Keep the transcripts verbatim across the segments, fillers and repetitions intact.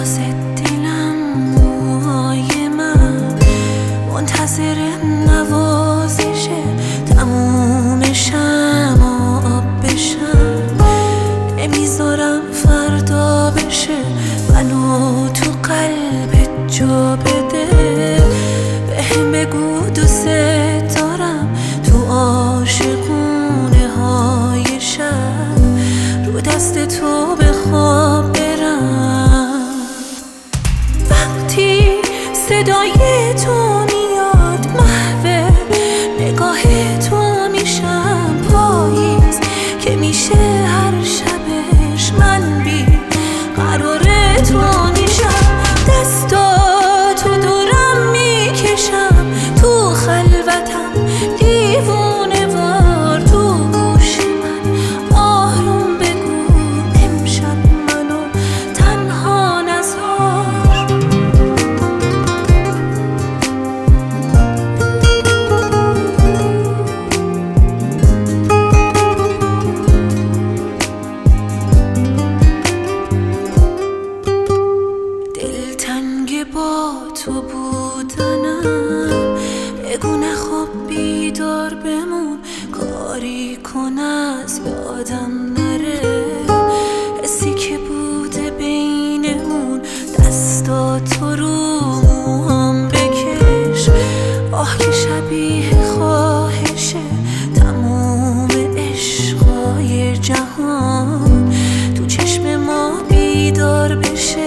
واسه دلم موهای من منتظر نوازشه، تموم شمع آب بشم، نمیذارم فردا بشه، منو تو قلبت جا بده، بهم بگو دوست دارم، تو عاشقونه های شب رو دست تو به خواب برم. وقتی صدای تو میاد محو نگاه تو میشم پاییز که میشه هر شبش من بی قرار تو میشم، دستاتو دورم میکشم تو خلوتم دیوونه وار، تو گوش من آروم بگو امشب منو تنها نذار. دلتنگ با تو بودنم، بگو نخواب بیدار بمون، کاری کن از یادم نره، حسی که بوده بینمون، دستاتو رو موهام بکش، آه که شبیه خواهشه، تموم عشقای جهان تو چشم ما بیدار بشه.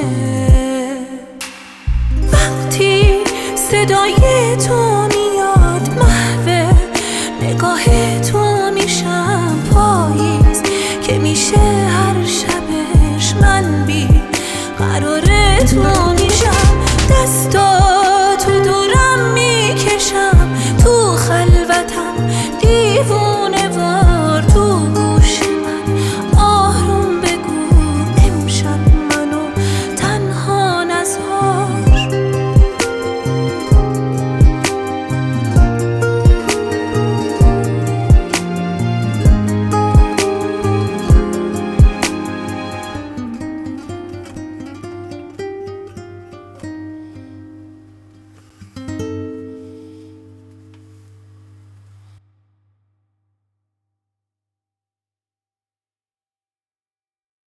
وقتی صدای تو میاد محو نگاه تو میشم پاییز که میشه هر شبش من بی قرار تو میشم، دستا